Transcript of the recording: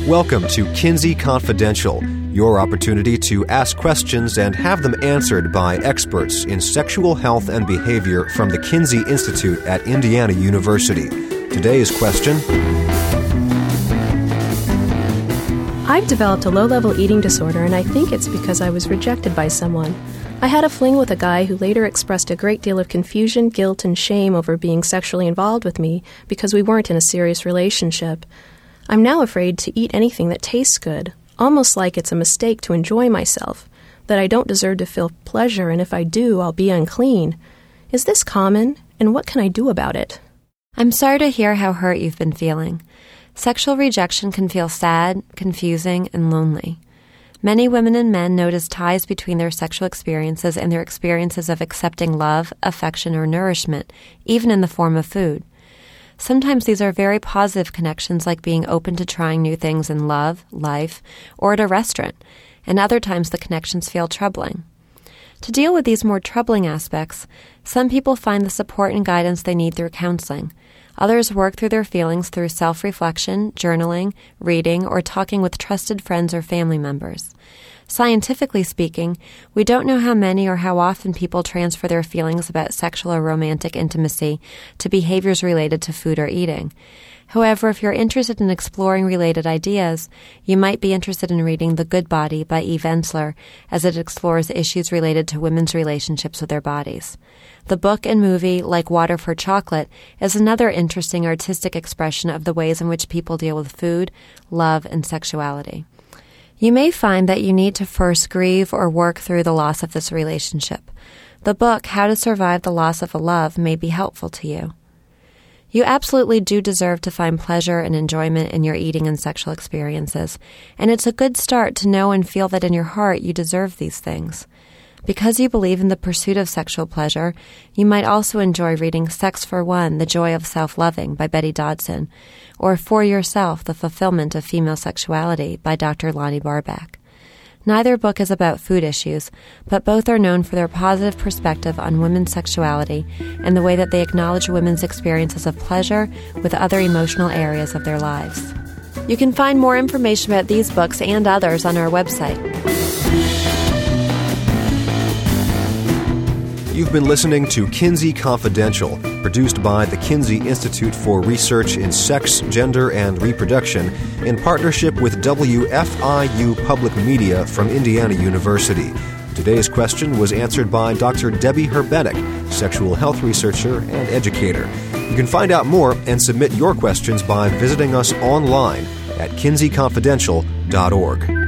Welcome to Kinsey Confidential, your opportunity to ask questions and have them answered by experts in sexual health and behavior from the Kinsey Institute at Indiana University. Today's question: I've developed a low-level eating disorder, and I think it's because I was rejected by someone. I had a fling with a guy who later expressed a great deal of confusion, guilt, and shame over being sexually involved with me because we weren't in a serious relationship. I'm now afraid to eat anything that tastes good, almost like it's a mistake to enjoy myself, that I don't deserve to feel pleasure, and if I do, I'll be unclean. Is this common, and what can I do about it? I'm sorry to hear how hurt you've been feeling. Sexual rejection can feel sad, confusing, and lonely. Many women and men notice ties between their sexual experiences and their experiences of accepting love, affection, or nourishment, even in the form of food. Sometimes these are very positive connections, like being open to trying new things in love, life, or at a restaurant, and other times the connections feel troubling. To deal with these more troubling aspects, some people find the support and guidance they need through counseling. Others work through their feelings through self-reflection, journaling, reading, or talking with trusted friends or family members. Scientifically speaking, we don't know how many or how often people transfer their feelings about sexual or romantic intimacy to behaviors related to food or eating. However, if you're interested in exploring related ideas, you might be interested in reading The Good Body by Eve Ensler, as it explores issues related to women's relationships with their bodies. The book and movie, Like Water for Chocolate, is another interesting artistic expression of the ways in which people deal with food, love, and sexuality. You may find that you need to first grieve or work through the loss of this relationship. The book, How to Survive the Loss of a Love, may be helpful to you. You absolutely do deserve to find pleasure and enjoyment in your eating and sexual experiences, and it's a good start to know and feel that in your heart you deserve these things. Because you believe in the pursuit of sexual pleasure, you might also enjoy reading Sex for One, The Joy of Self-Loving by Betty Dodson, or For Yourself, The Fulfillment of Female Sexuality by Dr. Lonnie Barback. Neither book is about food issues, but both are known for their positive perspective on women's sexuality and the way that they acknowledge women's experiences of pleasure with other emotional areas of their lives. You can find more information about these books and others on our website. You've been listening to Kinsey Confidential, produced by the Kinsey Institute for Research in Sex, Gender, and Reproduction in partnership with WFIU Public Media from Indiana University. Today's question was answered by Dr. Debbie Herbenek, sexual health researcher and educator. You can find out more and submit your questions by visiting us online at kinseyconfidential.org.